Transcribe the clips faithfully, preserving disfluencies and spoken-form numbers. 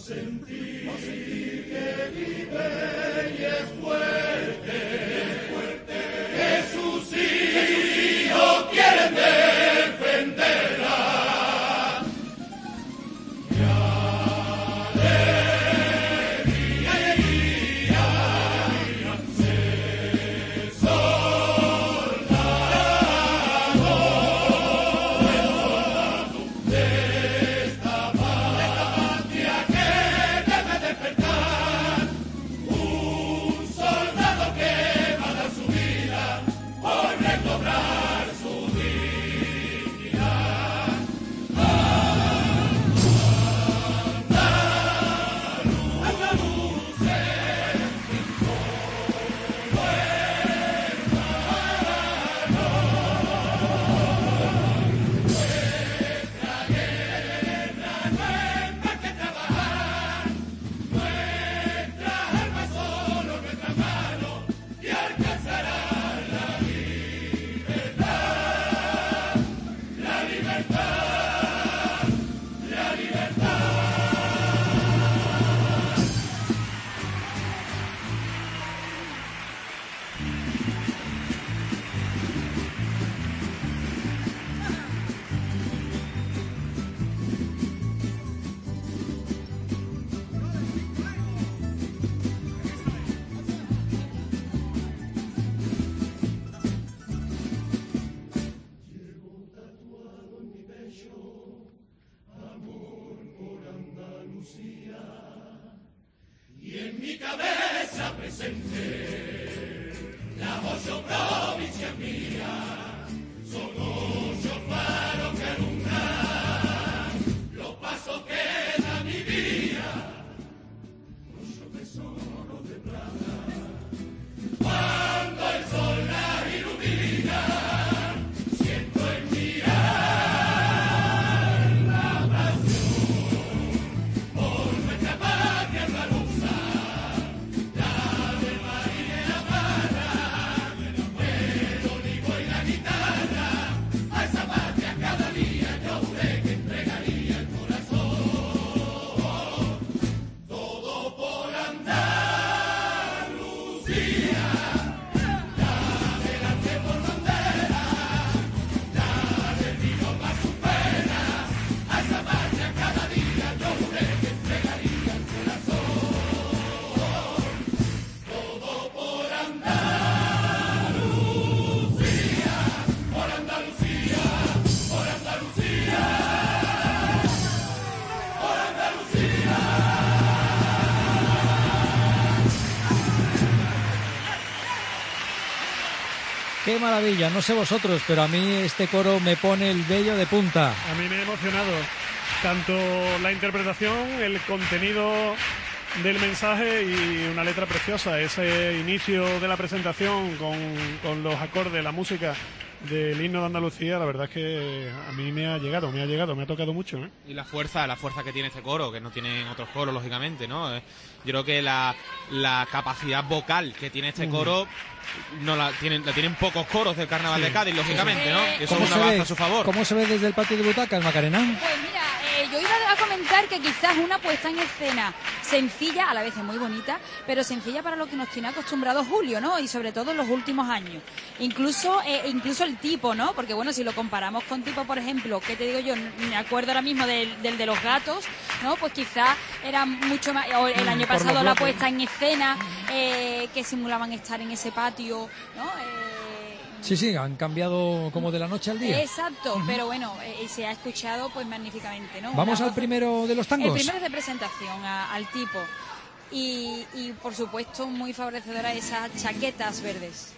Qué maravilla, no sé vosotros, pero a mí este coro me pone el vello de punta. A mí me ha emocionado tanto la interpretación, el contenido del mensaje y una letra preciosa. Ese inicio de la presentación con, con los acordes, la música del himno de Andalucía, la verdad es que a mí me ha llegado, me ha llegado, me ha tocado mucho, ¿eh? Y la fuerza, la fuerza que tiene este coro, que no tienen otros coros, lógicamente, ¿no? Yo creo que la, la capacidad vocal que tiene este coro no la tienen, la tienen pocos coros del Carnaval sí. de Cádiz, lógicamente, ¿no? Y eso es una baza a su favor. ¿Cómo se ve desde el patio de butacas, Macarena? Pues mira, eh, yo iba a comentar que quizás una puesta en escena sencilla, a la vez es muy bonita, pero sencilla para lo que nos tiene acostumbrado Julio, ¿no? Y sobre todo en los últimos años. Incluso eh, incluso el tipo, ¿no? Porque bueno, si lo comparamos con tipo, por ejemplo, ¿qué te digo yo? Me acuerdo ahora mismo del, del de los gatos, ¿no? Pues quizás era mucho más... O el año pasado la puesta en escena, eh, que simulaban estar en ese patio, ¿no? Eh, sí, sí, han cambiado como de la noche al día. Exacto, uh-huh. Pero bueno, eh, se ha escuchado pues magníficamente, ¿no? Vamos Una, al primero de los tangos. El primero es de presentación a, al tipo y, y por supuesto muy favorecedora esas chaquetas verdes.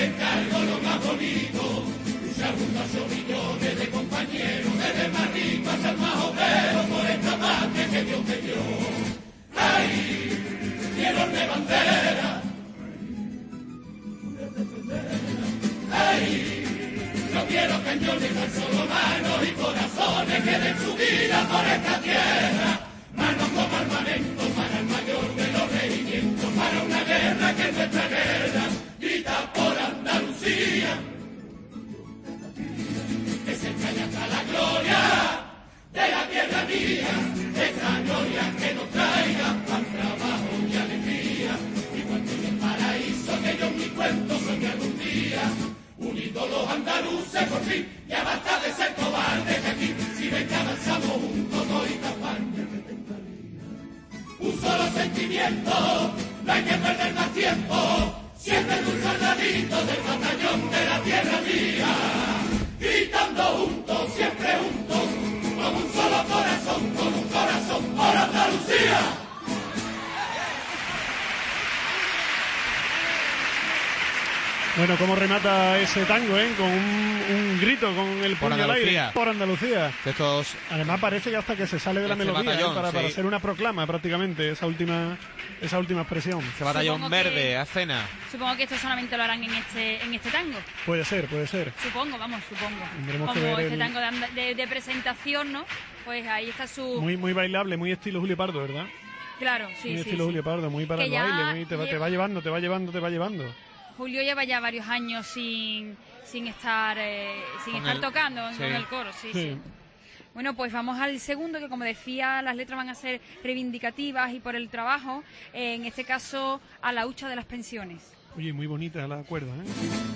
Bueno, cómo remata ese tango, ¿eh? Con un, un grito, con el puño al aire. Por Andalucía. Estos... Además parece que hasta que se sale de la este melodía, batallón, ¿eh? para, sí. para hacer una proclama prácticamente, esa última esa última expresión. Ese batallón Supongo verde, que- a cena. Supongo que esto solamente lo harán en este en este tango. Puede ser, puede ser. Supongo, vamos, supongo. Tendremos que Como ver este el- tango de, anda- de- de presentación, ¿no? Pues ahí está su... Muy muy bailable, muy estilo Julio Pardo, ¿verdad? Claro, sí, muy sí, estilo sí. Julio Pardo, muy para Que el ya baile, muy, te, va, te lleva- va llevando, te va llevando, te va llevando. Julio lleva ya varios años sin, sin estar eh, sin Con estar el- tocando sí. con el coro, sí, Sí. sí. Bueno, pues vamos al segundo, que como decía, las letras van a ser reivindicativas y por el trabajo, eh, en este caso, a la hucha de las pensiones. Oye, muy bonita la cuerda, ¿eh?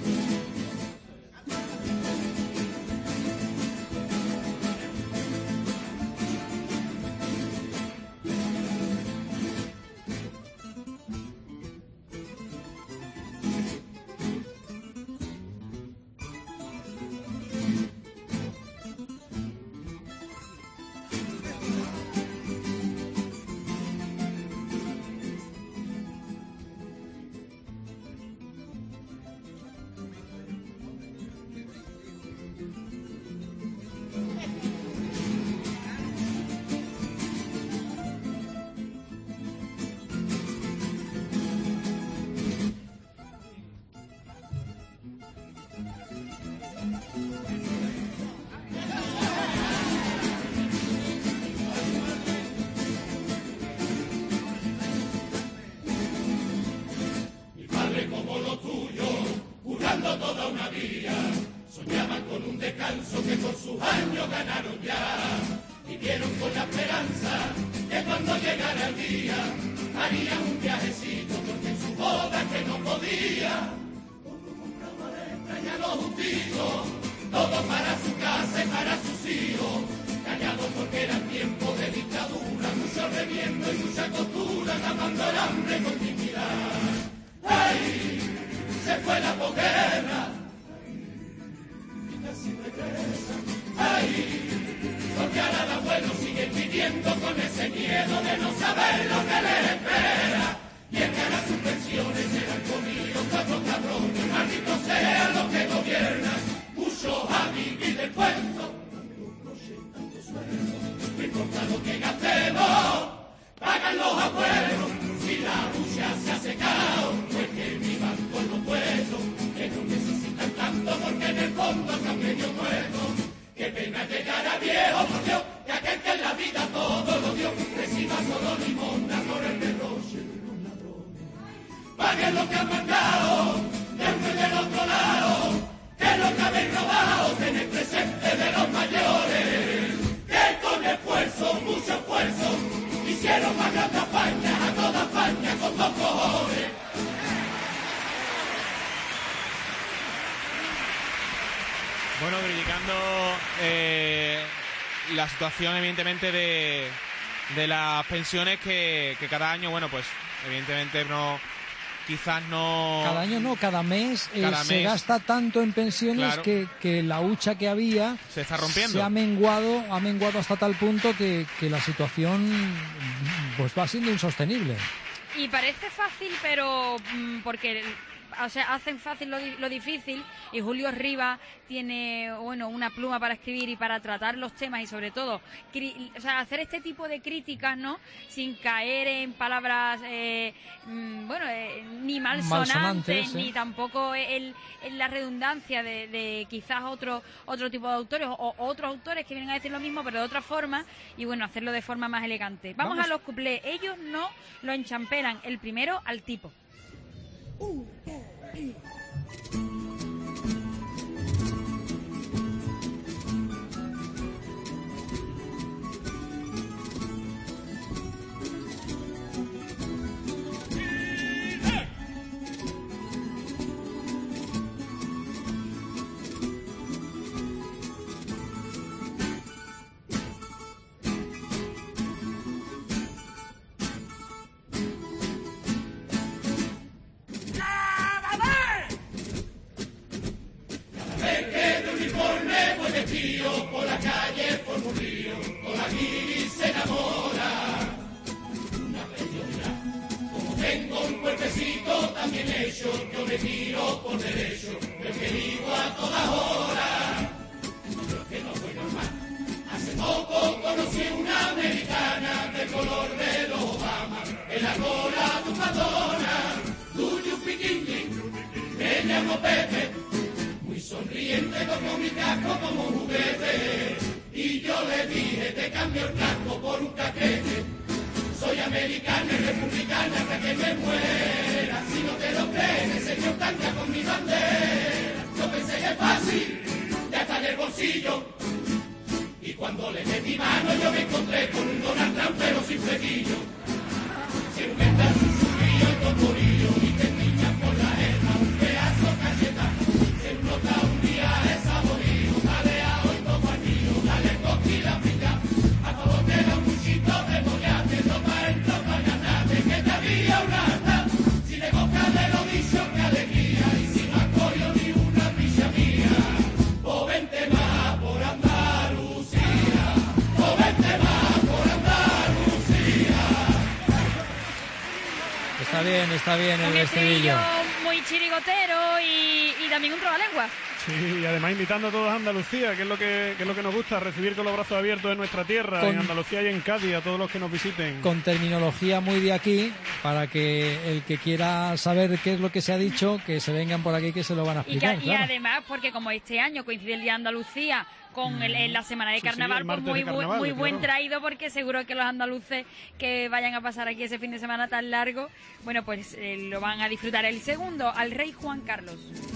Bueno, criticando eh, la situación, evidentemente, de, de las pensiones que, que cada año, bueno, pues, evidentemente no... Quizás no... Cada año no, cada mes, eh, Cada se mes. gasta tanto en pensiones Claro. que, que la hucha que había Se está rompiendo. se ha menguado, ha menguado hasta tal punto que, que la situación pues va siendo insostenible. Y parece fácil, pero mm, porque o sea, hacen fácil lo, lo difícil, y Julio Rivas tiene, bueno, una pluma para escribir y para tratar los temas, y sobre todo, cri, o sea, hacer este tipo de críticas, ¿no? Sin caer en palabras, eh, bueno, eh, ni malsonantes, malsonantes, ni ¿eh? tampoco el, el, la redundancia de, de quizás otro, otro tipo de autores, o, o otros autores que vienen a decir lo mismo, pero de otra forma, y bueno, hacerlo de forma más elegante. Vamos, Vamos. a los cuplés. Ellos no lo enchamperan el primero al tipo. Uh, uh, por la calle, por un río, con la guiri se enamora. Una preciosidad, como tengo un cuerpecito también hecho, yo me tiro por derecho, el que digo a todas horas. Yo es que no soy normal. Hace poco conocí una americana del color de los Obama, en la cola de un Madonna. Do you speak English? Me llamo Pepe. Sonriente como mi casco, como un juguete. Y yo le dije, te cambio el casco por un caquete. Soy americana y republicana hasta que me muera. Si no te lo crees, me enseño tanga con mi bandera. Yo pensé que es fácil, ya está en el bolsillo. Y cuando le metí mano yo me encontré con un Donald Trump pero sin flequillo. Si un mental susurrillo y toporillo y te niñas por la herma un pedazo cacheta. Un día es saborío, dale a hoy todo anillo, dale coquila pica, a favor de los muchitos de mollate, ropa en ropa ganate, que te había una ata, si le boca de lo dicho, qué alegría, y si no apoyo ni una picha mía, o vente más por Andalucía, o vente más por Andalucía. Está bien, está bien el un estribillo. Muy chirigotero y, y también un trabalengua. Sí, y además invitando a todos a Andalucía, que es lo que, que es lo que nos gusta, recibir con los brazos abiertos en nuestra tierra, con, en Andalucía y en Cádiz, a todos los que nos visiten. Con terminología muy de aquí, para que el que quiera saber qué es lo que se ha dicho, que se vengan por aquí que se lo van a explicar. Y, que, claro. y además, porque como este año coincide el Día de Andalucía con el, en la semana de carnaval, sí, sí, pues muy, de carnaval, muy claro. buen traído, porque seguro que los andaluces que vayan a pasar aquí ese fin de semana tan largo, bueno, pues eh, lo van a disfrutar. El segundo, al rey Juan Carlos.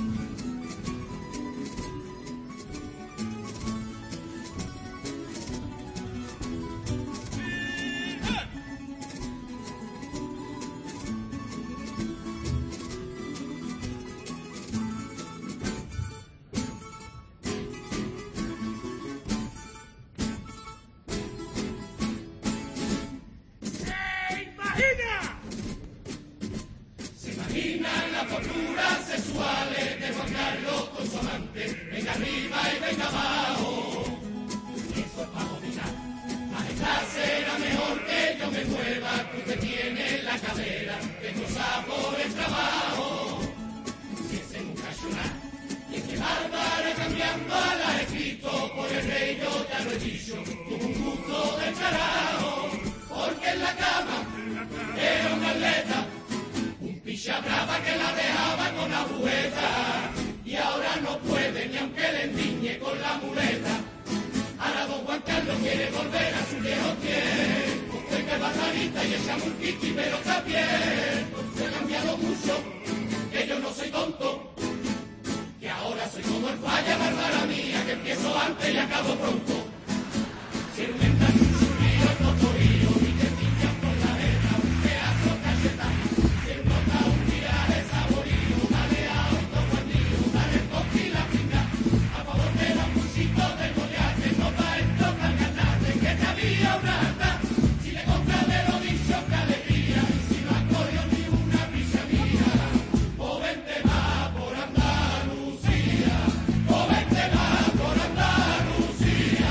Se imaginan las torturas sexuales de Juan Carlos con su amante. Venga arriba y venga abajo. Eso es para dominar. Majestad será mejor que yo me mueva, que usted tiene la cadera destrozada por el trabajo. Si es en un cachonar, y es que Bárbara cambiando a la escrito por el rey, yo ya lo he dicho, tuvo un gusto del carajo, porque en la cama era una atleta, un picha brava que la dejaba con agujeta, y ahora no puede ni aunque le endiñe con la muleta. Ahora don Juan Carlos quiere volver a su viejo tiempo, de que bajarita y echamos un kiki pero está bien. Se ha cambiado mucho, que yo no soy tonto, que ahora soy como el falla bárbara mía, que empiezo antes y acabo pronto. Si el mental susurrillo, el totorillo, y te pillan por la herra, un pedazo cacheta. Si el nota un día es saborío, dale a otro guanillo, dale coqui la pinga, a favor de los muchitos de mollate, no pa' esto carganate, que te había una ata, si le compras de lo dicho, qué alegría, y si no apoyo ni una picha mía, o vente más por Andalucía, o vente más por Andalucía.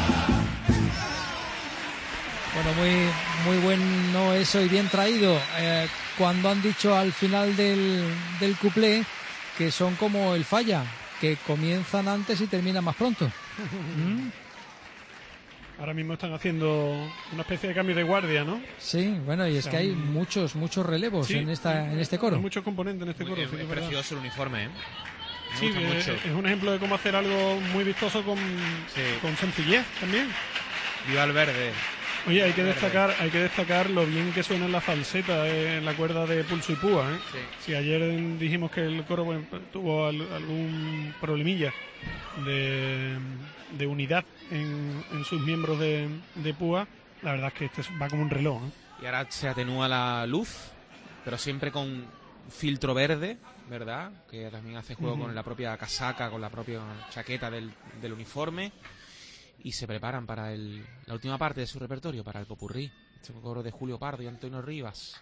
Bueno, muy, muy bueno eso y bien traído. Eh, cuando han dicho al final del, del cuplé que son como el Falla, que comienzan antes y terminan más pronto. ¿Mm? Ahora mismo están haciendo una especie de cambio de guardia, ¿no? Sí, bueno, y es o sea, que hay un... muchos muchos relevos sí, en esta en este coro. Hay muchos componentes en este Muy, coro. es, sí, es es precioso el uniforme, ¿eh? Me sí, gusta es, mucho. es un ejemplo de cómo hacer algo muy vistoso con, Sí. con sencillez también. Viva el verde. Oye, hay que Verde. destacar, hay que destacar lo bien que suena la falseta en la cuerda de pulso y púa, ¿eh? Sí. Si ayer dijimos que el coro bueno, tuvo al- algún problemilla de, de unidad en, en sus miembros de, de púa, la verdad es que este va como un reloj, ¿eh? Y ahora se atenúa la luz, pero siempre con filtro verde, ¿verdad? Que también hace juego Ujú. con la propia casaca, con la propia chaqueta del, del uniforme. Y se preparan para el, la última parte de su repertorio, para el popurrí. Este coro de Julio Pardo y Antonio Rivas.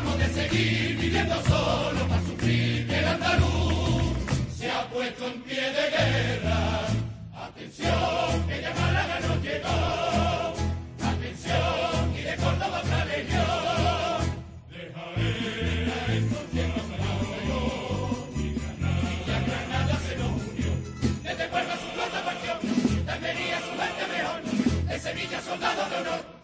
Puesto en pie honor.